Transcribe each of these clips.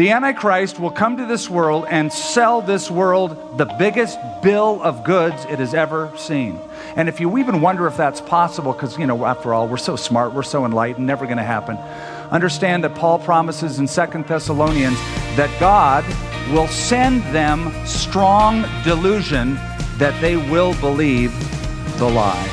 The Antichrist will come to this world and sell this world the biggest bill of goods it has ever seen. And if you even wonder if that's possible, because, after all, we're so smart, we're so enlightened, never going to happen. Understand that Paul promises in 2 Thessalonians that God will send them strong delusion that they will believe the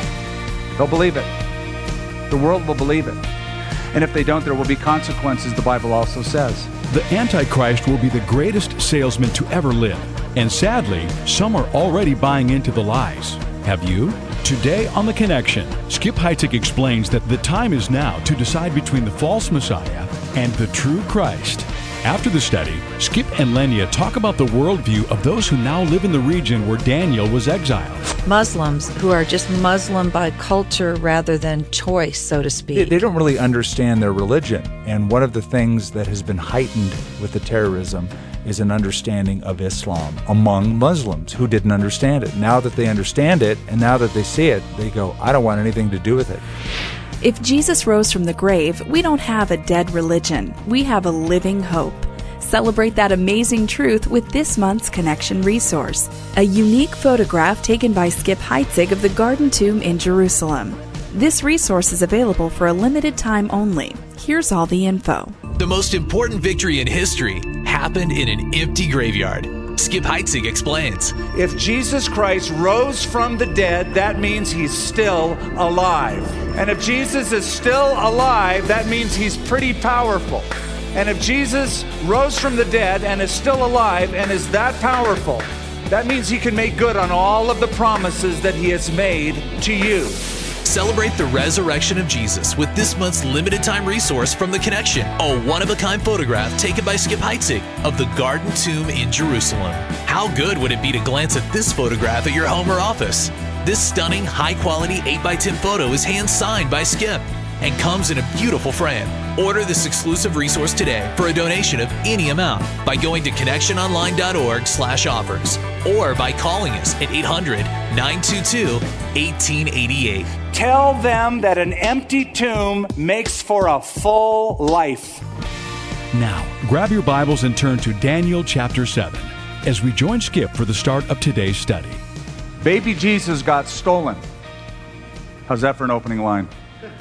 lie. They'll believe it. The world will believe it. And if they don't, there will be consequences, the Bible also says. The Antichrist will be the greatest salesman to ever live. And sadly, some are already buying into the lies. Have you? Today on The Connection, Skip Heitzig explains that the time is now to decide between the false Messiah and the true Christ. After the study, Skip and Lenya talk about the worldview of those who now live in the region where Daniel was exiled. Muslims who are just Muslim by culture rather than choice, so to speak. They don't really understand their religion. And one of the things that has been heightened with the terrorism is an understanding of Islam among Muslims who didn't understand it. Now that they understand it, and now that they see it, they go, I don't want anything to do with it. If Jesus rose from the grave, we don't have a dead religion. We have a living hope. Celebrate that amazing truth with this month's Connection resource, a unique photograph taken by Skip Heitzig of the Garden Tomb in Jerusalem. This resource is available for a limited time only. Here's all the info. The most important victory in history happened in an empty graveyard. Skip Heitzig explains. If Jesus Christ rose from the dead, that means he's still alive. And if Jesus is still alive, that means he's pretty powerful. And if Jesus rose from the dead and is still alive and is that powerful, that means he can make good on all of the promises that he has made to you. Celebrate the resurrection of Jesus with this month's limited time resource from The Connection, a one-of-a-kind photograph taken by Skip Heitzig of the Garden Tomb in Jerusalem. How good would it be to glance at this photograph at your home or office? This stunning, high-quality 8x10 photo is hand-signed by Skip and comes in a beautiful frame. Order this exclusive resource today for a donation of any amount by going to connectiononline.org/offers or by calling us at 800-922-1888. Tell them that an empty tomb makes for a full life. Now, grab your Bibles and turn to Daniel chapter 7 as we join Skip for the start of today's study. Baby Jesus got stolen. How's that for an opening line?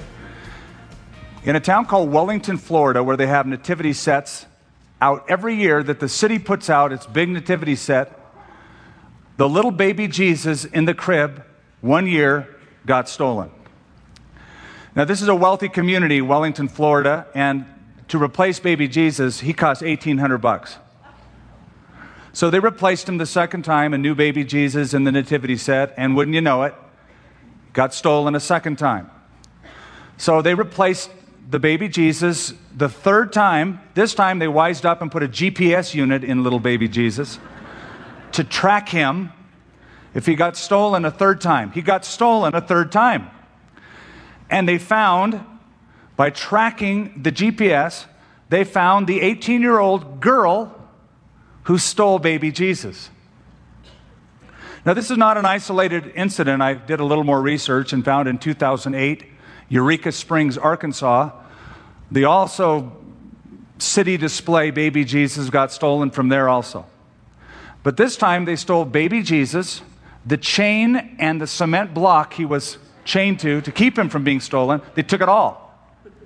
In a town called Wellington, Florida, where they have nativity sets out every year that the city puts out, its big nativity set, the little baby Jesus in the crib one year got stolen. Now, this is a wealthy community, Wellington, Florida, and to replace baby Jesus, he cost $1,800. So they replaced him the second time, a new baby Jesus in the nativity set, and wouldn't you know it, got stolen a second time. So they replaced the baby Jesus the third time. This time they wised up and put a GPS unit in little baby Jesus to track him if he got stolen a third time. He got stolen a third time. And they found, by tracking the GPS, they found the 18-year-old girl who stole baby Jesus. Now, this is not an isolated incident. I did a little more research and found in 2008, Eureka Springs, Arkansas, the also city display baby Jesus got stolen from there also. But this time they stole baby Jesus, the chain and the cement block he was chained to keep him from being stolen. They took it all.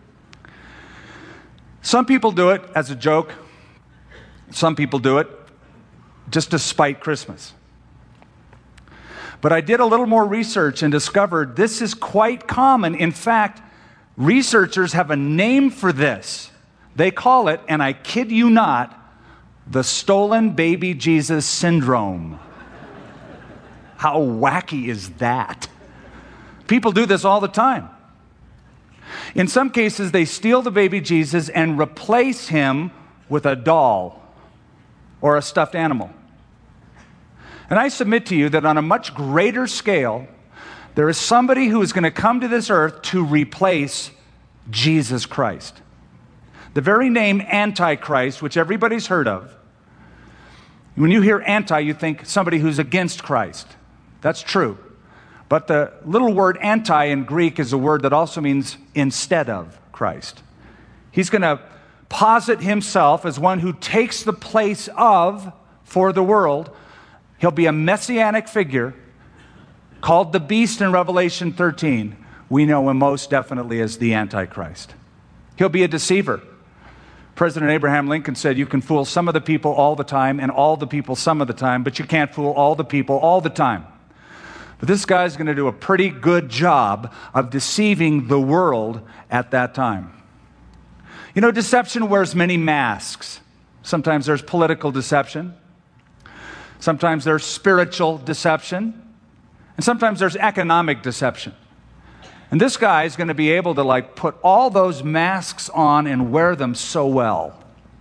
Some people do it as a joke. Some people do it just to spite Christmas. But I did a little more research and discovered this is quite common. In fact, researchers have a name for this. They call it, and I kid you not, the stolen baby Jesus syndrome. How wacky is that? People do this all the time. In some cases, they steal the baby Jesus and replace him with a doll or a stuffed animal. And I submit to you that on a much greater scale, there is somebody who is going to come to this earth to replace Jesus Christ. The very name Antichrist, which everybody's heard of, when you hear anti, you think somebody who's against Christ. That's true. But the little word anti in Greek is a word that also means instead of Christ. He's going to posit himself as one who takes the place of for the world. He'll be a messianic figure called the beast in Revelation 13. We know him most definitely as the Antichrist. He'll be a deceiver. President Abraham Lincoln said, you can fool some of the people all the time and all the people some of the time, but you can't fool all the people all the time. But this guy's going to do a pretty good job of deceiving the world at that time. You know, deception wears many masks. Sometimes there's political deception. Sometimes there's spiritual deception. And sometimes there's economic deception. And this guy is going to be able to put all those masks on and wear them so well.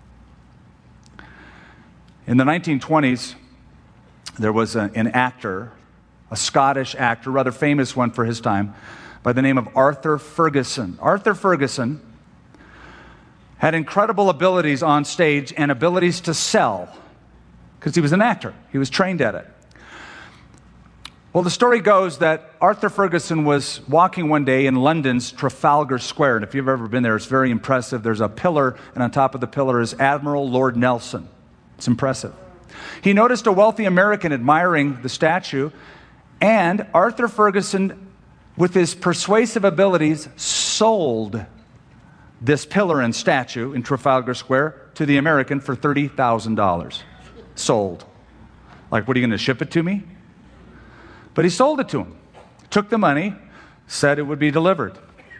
In the 1920s, there was an actor, a Scottish actor, rather famous one for his time, by the name of Arthur Ferguson. Arthur Ferguson had incredible abilities on stage and abilities to sell because he was an actor. He was trained at it. Well, the story goes that Arthur Ferguson was walking one day in London's Trafalgar Square. And if you've ever been there, it's very impressive. There's a pillar, and on top of the pillar is Admiral Lord Nelson. It's impressive. He noticed a wealthy American admiring the statue, and Arthur Ferguson, with his persuasive abilities, sold this pillar and statue in Trafalgar Square to the American for $30,000. Sold. Like, what, are you going to ship it to me? But he sold it to him, took the money, said it would be delivered.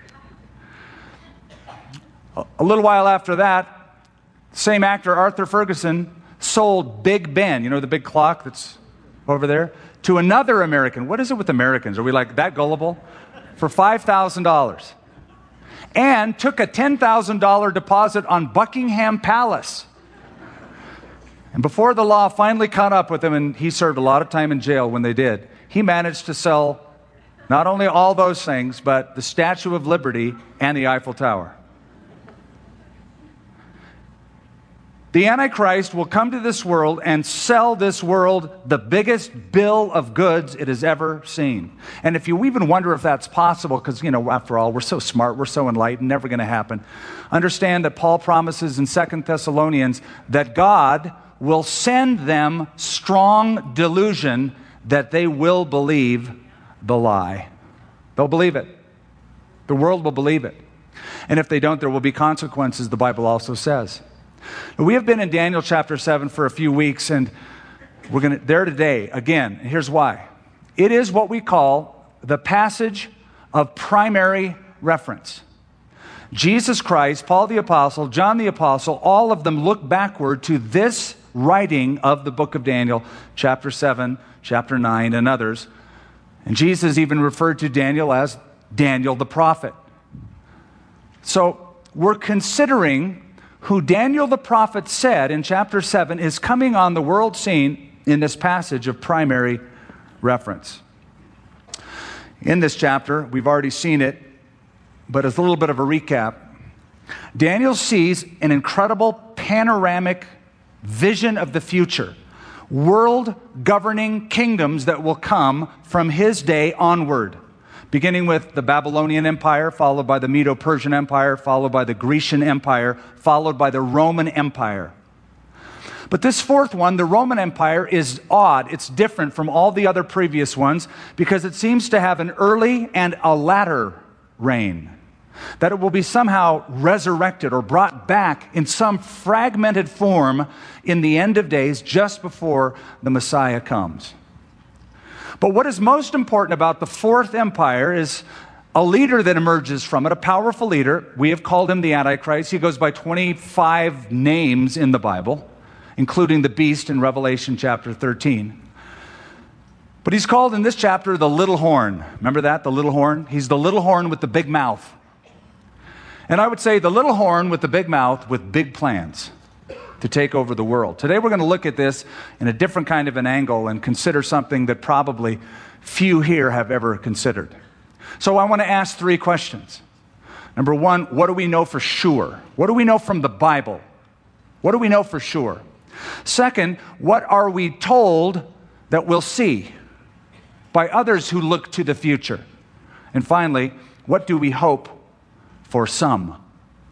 A little while after that, same actor, Arthur Ferguson, sold Big Ben, you know, the big clock that's over there, to another American. What is it with Americans? Are we like that gullible? For $5,000. And took a $10,000 deposit on Buckingham Palace. And before the law finally caught up with him, and he served a lot of time in jail when they did, he managed to sell not only all those things, but the Statue of Liberty and the Eiffel Tower. The Antichrist will come to this world and sell this world the biggest bill of goods it has ever seen. And if you even wonder if that's possible, because, you know, after all, we're so smart, we're so enlightened, never going to happen. Understand that Paul promises in 2 Thessalonians that God will send them strong delusion that they will believe the lie. They'll believe it. The world will believe it. And if they don't, there will be consequences, the Bible also says. We have been in Daniel chapter 7 for a few weeks, and we're there today again. Here's why. It is what we call the passage of primary reference. Jesus Christ, Paul the Apostle, John the Apostle, all of them look backward to this writing of the book of Daniel, chapter 7, chapter 9, and others. And Jesus even referred to Daniel as Daniel the prophet. So we're considering who Daniel the prophet said in chapter 7 is coming on the world scene in this passage of primary reference. In this chapter, we've already seen it, but as a little bit of a recap, Daniel sees an incredible panoramic vision of the future, world governing kingdoms that will come from his day onward, beginning with the Babylonian Empire, followed by the Medo-Persian Empire, followed by the Grecian Empire, followed by the Roman Empire. But this fourth one, the Roman Empire, is odd. It's different from all the other previous ones because it seems to have an early and a latter reign. That it will be somehow resurrected or brought back in some fragmented form in the end of days just before the Messiah comes. But what is most important about the fourth empire is a leader that emerges from it, a powerful leader. We have called him the Antichrist. He goes by 25 names in the Bible, including the beast in Revelation chapter 13. But he's called in this chapter the little horn. Remember that, the little horn? He's the little horn with the big mouth. And I would say the little horn with the big mouth with big plans to take over the world. Today we're going to look at this in a different kind of an angle and consider something that probably few here have ever considered. So I want to ask 3 questions. Number 1, what do we know for sure? What do we know from the Bible? What do we know for sure? Second, what are we told that we'll see by others who look to the future? And finally, what do we hope for some?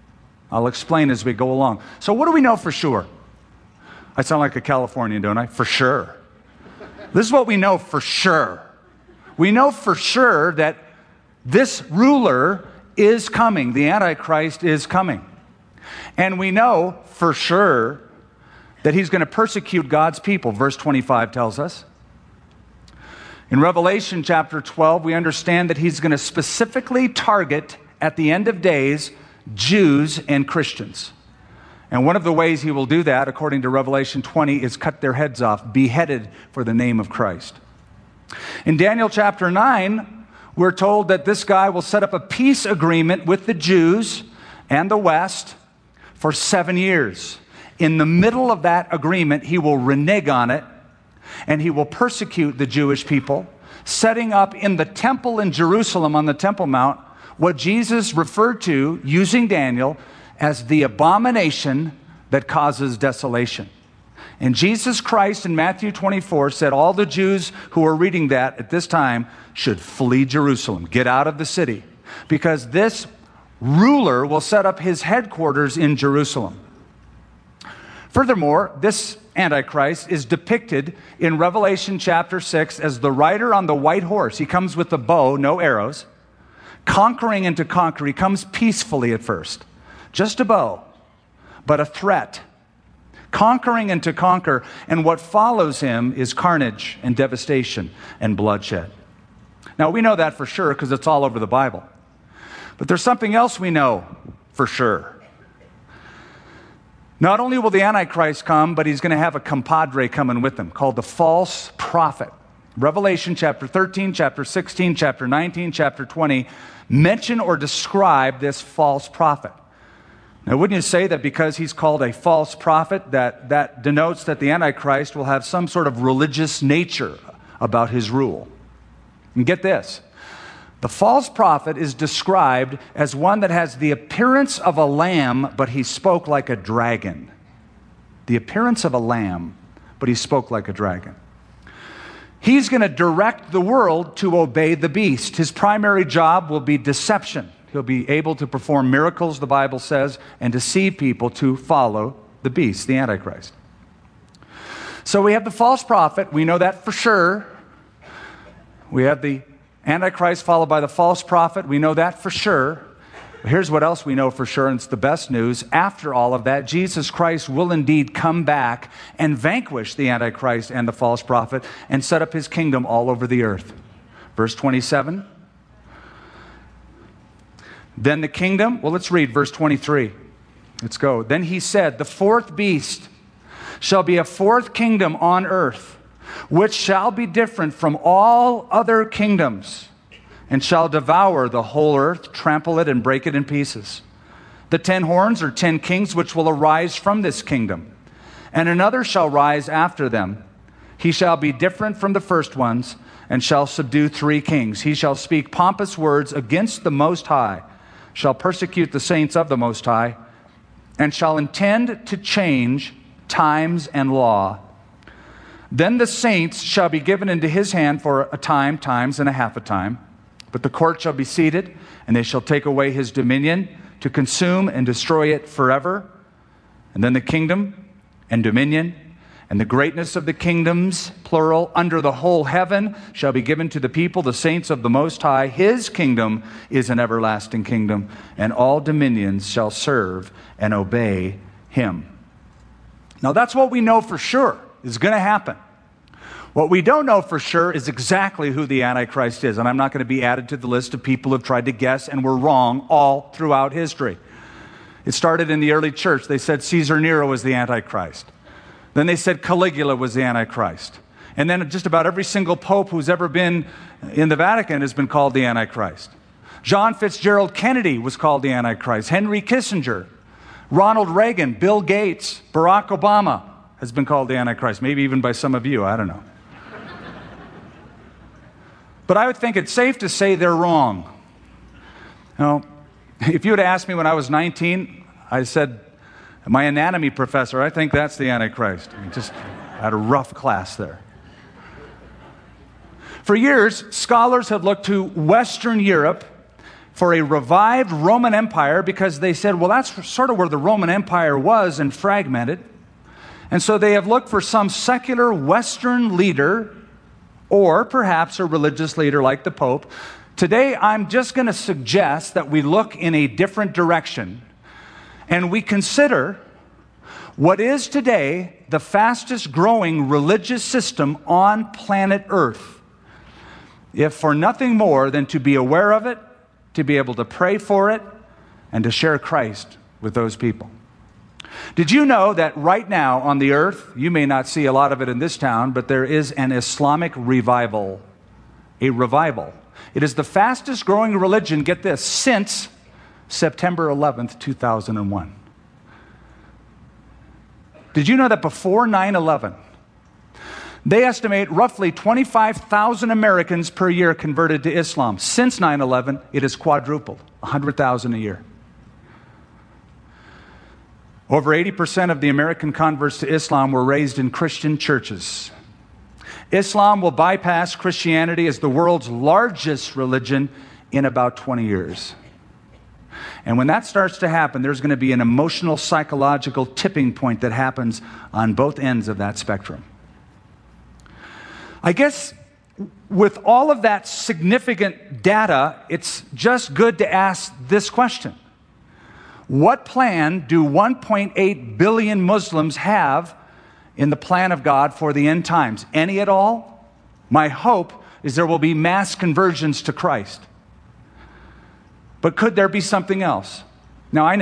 I'll explain as we go along. So what do we know for sure? I sound like a Californian, don't I? For sure. This is what we know for sure. We know for sure that this ruler is coming. The Antichrist is coming. And we know for sure that he's going to persecute God's people. Verse 25 tells us. In Revelation chapter 12, we understand that he's going to specifically target, at the end of days, Jews and Christians. And one of the ways he will do that, according to Revelation 20, is cut their heads off, beheaded for the name of Christ. In Daniel chapter 9, we're told that this guy will set up a peace agreement with the Jews and the West for 7 years. In the middle of that agreement, he will renege on it, and he will persecute the Jewish people, setting up in the temple in Jerusalem on the Temple Mount what Jesus referred to, using Daniel, as the abomination that causes desolation. And Jesus Christ in Matthew 24 said all the Jews who were reading that at this time should flee Jerusalem, get out of the city, because this ruler will set up his headquarters in Jerusalem. Furthermore, this Antichrist is depicted in Revelation chapter 6 as the rider on the white horse. He comes with a bow, no arrows, conquering and to conquer. He comes peacefully at first, just a bow, but a threat. Conquering and to conquer, and what follows him is carnage and devastation and bloodshed. Now, we know that for sure because it's all over the Bible. But there's something else we know for sure. Not only will the Antichrist come, but he's going to have a compadre coming with him called the false prophet. Revelation chapter 13, chapter 16, chapter 19, chapter 20 mention or describe this false prophet. Now, wouldn't you say that because he's called a false prophet, that denotes that the Antichrist will have some sort of religious nature about his rule? And get this. The false prophet is described as one that has the appearance of a lamb, but he spoke like a dragon. The appearance of a lamb, but he spoke like a dragon. He's going to direct the world to obey the beast. His primary job will be deception. He'll be able to perform miracles, the Bible says, and deceive people to follow the beast, the Antichrist. So we have the false prophet. We know that for sure. We have the Antichrist followed by the false prophet. We know that for sure. Here's what else we know for sure, and it's the best news. After all of that, Jesus Christ will indeed come back and vanquish the Antichrist and the false prophet and set up his kingdom all over the earth. Verse 27. Then the kingdom, well, let's read verse 23. Let's go. Then he said, the fourth beast shall be a fourth kingdom on earth, which shall be different from all other kingdoms, and shall devour the whole earth, trample it, and break it in pieces. The 10 horns are 10 kings which will arise from this kingdom, and another shall rise after them. He shall be different from the first ones, and shall subdue 3 kings. He shall speak pompous words against the Most High, shall persecute the saints of the Most High, and shall intend to change times and law. Then the saints shall be given into his hand for a time, times, and a half a time. But the court shall be seated, and they shall take away his dominion to consume and destroy it forever. And then the kingdom and dominion and the greatness of the kingdoms, plural, under the whole heaven shall be given to the people, the saints of the Most High. His kingdom is an everlasting kingdom, and all dominions shall serve and obey him. Now that's what we know for sure is going to happen. What we don't know for sure is exactly who the Antichrist is, and I'm not going to be added to the list of people who have tried to guess and were wrong all throughout history. It started in the early church. They said Caesar Nero was the Antichrist. Then they said Caligula was the Antichrist. And then just about every single pope who's ever been in the Vatican has been called the Antichrist. John Fitzgerald Kennedy was called the Antichrist. Henry Kissinger, Ronald Reagan, Bill Gates, Barack Obama has been called the Antichrist, maybe even by some of you, I don't know. But I would think it's safe to say they're wrong. You know, if you had asked me when I was 19, I said, my anatomy professor, I think that's the Antichrist. I just had a rough class there. For years, scholars have looked to Western Europe for a revived Roman Empire because they said, well, that's sort of where the Roman Empire was and fragmented. And so they have looked for some secular Western leader or perhaps a religious leader like the Pope. Today, I'm just going to suggest that we look in a different direction and we consider what is today the fastest growing religious system on planet Earth, if for nothing more than to be aware of it, to be able to pray for it, and to share Christ with those people. Did you know that right now on the earth, you may not see a lot of it in this town, but there is an Islamic revival, a revival. It is the fastest growing religion, get this, since September 11th, 2001. Did you know that before 9/11, they estimate roughly 25,000 Americans per year converted to Islam? Since 9/11, it has quadrupled, 100,000 a year. Over 80% of the American converts to Islam were raised in Christian churches. Islam will bypass Christianity as the world's largest religion in about 20 years. And when that starts to happen, there's going to be an emotional, psychological tipping point that happens on both ends of that spectrum. I guess with all of that significant data, it's just good to ask this question. What plan do 1.8 billion Muslims have in the plan of God for the end times? Any at all? My hope is there will be mass conversions to Christ. But could there be something else? Now, I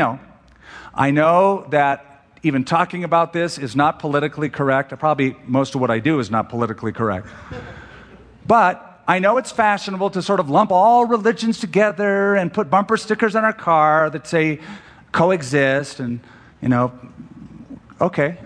know that even talking about this is not politically correct. Probably most of what I do is not politically correct. But I know it's fashionable to sort of lump all religions together and put bumper stickers on our car that say coexist and, okay.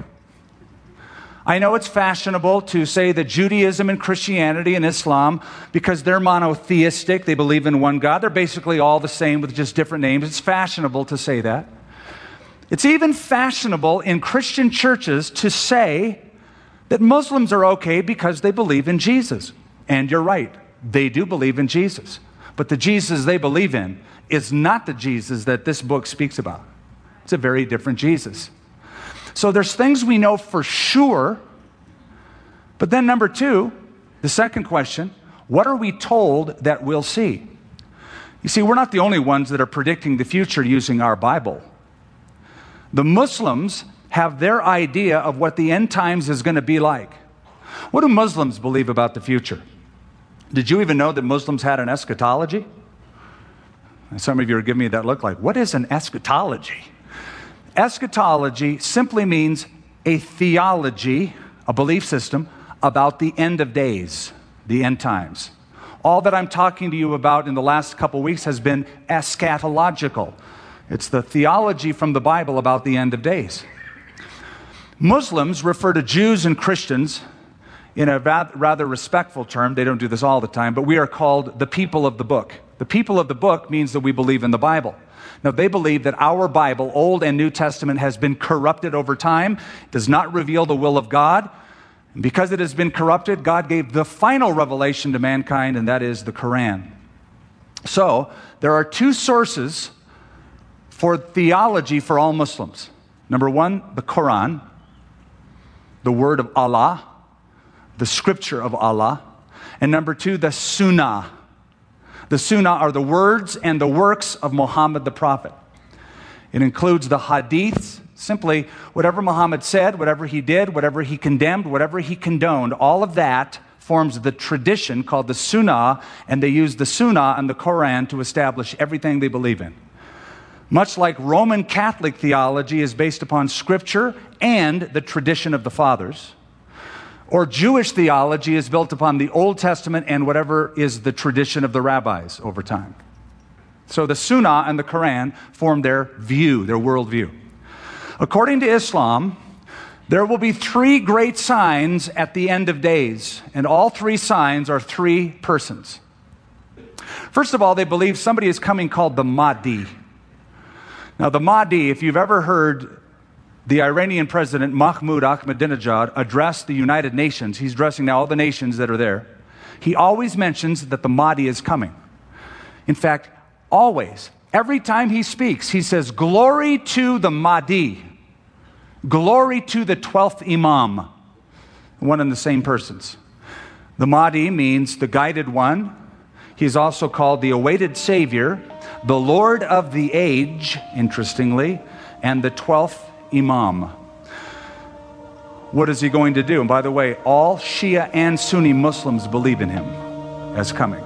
I know it's fashionable to say that Judaism and Christianity and Islam, because they're monotheistic, they believe in one God, they're basically all the same with just different names. It's fashionable to say that. It's even fashionable in Christian churches to say that Muslims are okay because they believe in Jesus. And you're right, they do believe in Jesus. But the Jesus they believe in is not the Jesus that this book speaks about. It's a very different Jesus. So there's things we know for sure. But then number two, the second question, what are we told that we'll see? You see, we're not the only ones that are predicting the future using our Bible. The Muslims have their idea of what the end times is going to be like. What do Muslims believe about the future? Did you even know that Muslims had an eschatology? Some of you are giving me that look like, what is an eschatology? Eschatology simply means a theology, a belief system, about the end of days, the end times. All that I'm talking to you about in the last couple weeks has been eschatological. It's the theology from the Bible about the end of days. Muslims refer to Jews and Christians in a rather respectful term. They don't do this all the time, but we are called the people of the book. The people of the book means that we believe in the Bible. Now, they believe that our Bible, Old and New Testament, has been corrupted over time, does not reveal the will of God. And because it has been corrupted, God gave the final revelation to mankind, and that is the Quran. So, there are two sources for theology for all Muslims. Number one, the Quran, the word of Allah, the scripture of Allah. And number two, the Sunnah. The Sunnah are the words and the works of Muhammad the Prophet. It includes the hadiths, simply whatever Muhammad said, whatever he did, whatever he condemned, whatever he condoned, all of that forms the tradition called the Sunnah, and they use the Sunnah and the Quran to establish everything they believe in. Much like Roman Catholic theology is based upon Scripture and the tradition of the fathers, or Jewish theology is built upon the Old Testament and whatever is the tradition of the rabbis over time. So the Sunnah and the Quran form their view, their worldview. According to Islam, there will be three great signs at the end of days, and all three signs are three persons. First of all, they believe somebody is coming called the Mahdi. Now, the Mahdi, if you've ever heard the Iranian president, Mahmoud Ahmadinejad, addressed the United Nations. He's addressing now all the nations that are there. He always mentions that the Mahdi is coming. In fact, Always. Every time he speaks, he says, glory to the Mahdi. Glory to the 12th Imam. One and the same persons. The Mahdi means the guided one. He's also called the awaited Savior, the Lord of the age, interestingly, and the 12th Imam. What is he going to do? And by the way, all Shia and Sunni Muslims believe in him as coming.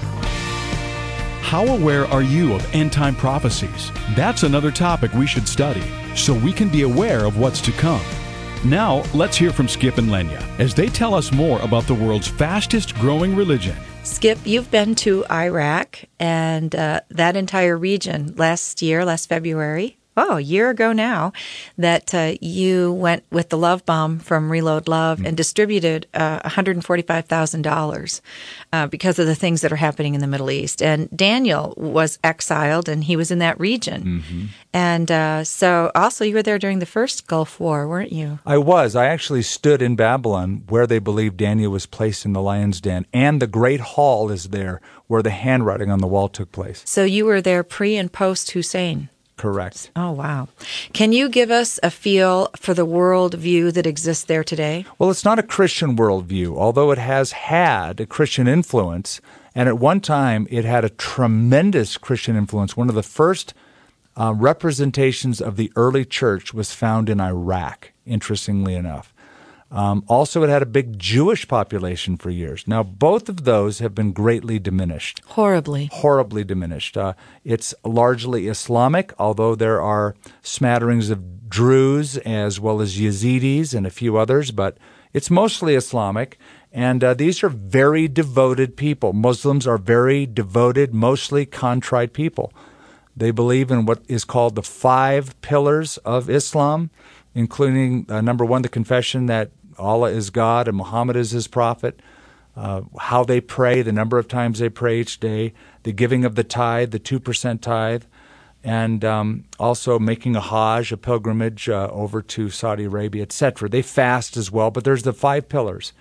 How aware are you of end-time prophecies? That's another topic we should study, so we can be aware of what's to come. Now, let's hear from Skip and Lenya as they tell us more about the world's fastest-growing religion. Skip, you've been to Iraq and that entire region last February. A year ago now, that you went with the Love Bomb from Reload Love and distributed $145,000 because of the things that are happening in the Middle East. And Daniel was exiled, and he was in that region. Mm-hmm. And so also you were there during the first Gulf War, weren't you? I was. I actually stood in Babylon where they believed Daniel was placed in the lion's den. And the Great Hall is there where the handwriting on the wall took place. So you were there pre and post Hussein? Correct. Oh, wow. Can you give us a feel for the worldview that exists there today? Well, it's not a Christian worldview, although it has had a Christian influence. And at one time, it had a tremendous Christian influence. One of the first representations of the early church was found in Iraq, interestingly enough. Also, it had a big Jewish population for years. Now, both of those have been greatly diminished. Horribly diminished. It's largely Islamic, although there are smatterings of Druze as well as Yazidis and a few others, but it's mostly Islamic. And these are very devoted people. Muslims are very devoted, mostly contrite people. They believe in what is called the 5 pillars of Islam, including, number 1, the confession that Allah is God and Muhammad is his prophet, how they pray, the number of times they pray each day, the giving of the tithe, the 2% tithe, and also making a Hajj, a pilgrimage over to Saudi Arabia, etc. They fast as well, but there's the 5 pillars.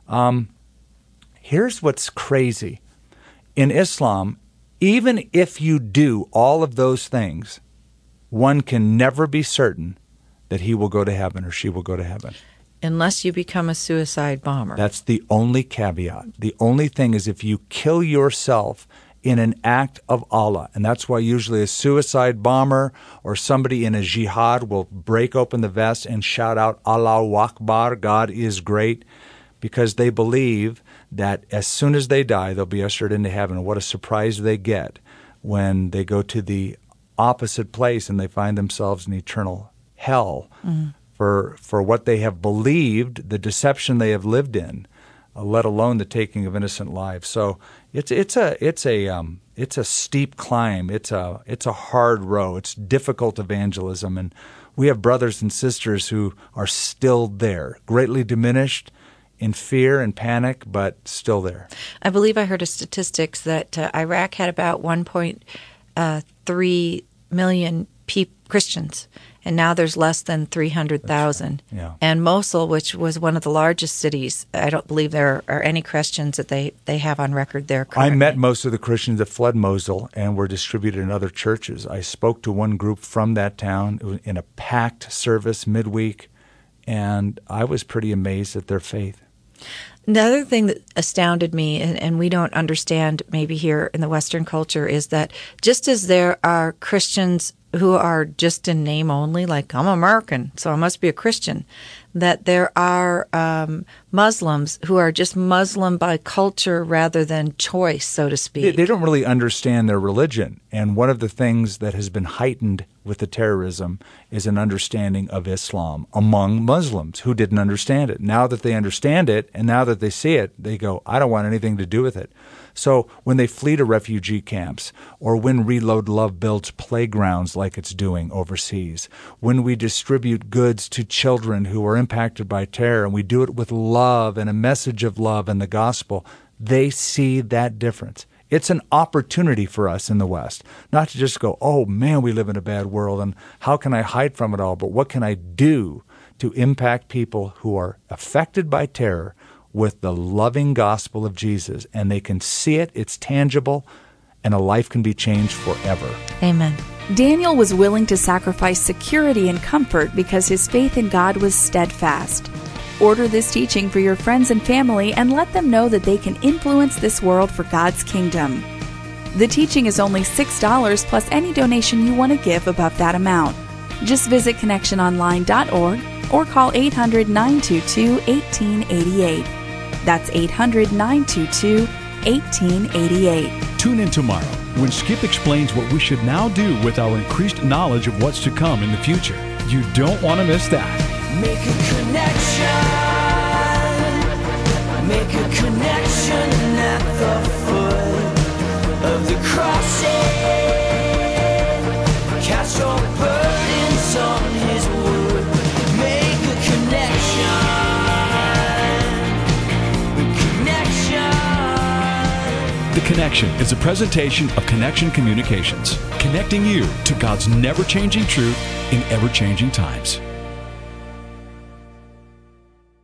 Here's what's crazy. In Islam, even if you do all of those things, one can never be certain that he will go to heaven or she will go to heaven. Unless you become a suicide bomber. That's the only caveat. The only thing is if you kill yourself in an act of Allah, and that's why usually a suicide bomber or somebody in a jihad will break open the vest and shout out, Allahu Akbar, God is great, because they believe that as soon as they die, they'll be ushered into heaven. What a surprise they get when they go to the opposite place and they find themselves in eternal hell. Mm-hmm. For what they have believed, the deception they have lived in, let alone the taking of innocent lives. So it's a steep climb. It's a hard row. It's difficult evangelism, and we have brothers and sisters who are still there, greatly diminished, in fear and panic, but still there. I believe I heard a statistics that Iraq had about 1.3 million Christians. And now there's less than 300,000. Right. Yeah. And Mosul, which was one of the largest cities, I don't believe there are any Christians that they have on record there currently. I met most of the Christians that fled Mosul and were distributed in other churches. I spoke to one group from that town in a packed service midweek, and I was pretty amazed at their faith. The other thing that astounded me, and we don't understand maybe here in the Western culture, is that just as there are Christians who are just in name only, like I'm American, so I must be a Christian, that there are Muslims who are just Muslim by culture rather than choice, so to speak. They don't really understand their religion. And one of the things that has been heightened with the terrorism is an understanding of Islam among Muslims who didn't understand it. Now that they understand it and now that they see it, they go, I don't want anything to do with it. So when they flee to refugee camps, or when Reload Love builds playgrounds like it's doing overseas, when we distribute goods to children who are impacted by terror, and we do it with love and a message of love and the gospel, they see that difference. It's an opportunity for us in the West, not to just go, oh man, we live in a bad world and how can I hide from it all? But what can I do to impact people who are affected by terror with the loving gospel of Jesus? And they can see it, it's tangible, and a life can be changed forever. Amen. Daniel was willing to sacrifice security and comfort because his faith in God was steadfast. Order this teaching for your friends and family and let them know that they can influence this world for God's kingdom. The teaching is only $6 plus any donation you want to give above that amount. Just visit connectiononline.org or call 800-922-1888. That's 800-922-1888. Tune in tomorrow when Skip explains what we should now do with our increased knowledge of what's to come in the future. You don't want to miss that. Make a connection. Make a connection at the foot of the crossing. Cast your burdens on His wood. Make a connection. The Connection is a presentation of Connection Communications, connecting you to God's never-changing truth in ever-changing times.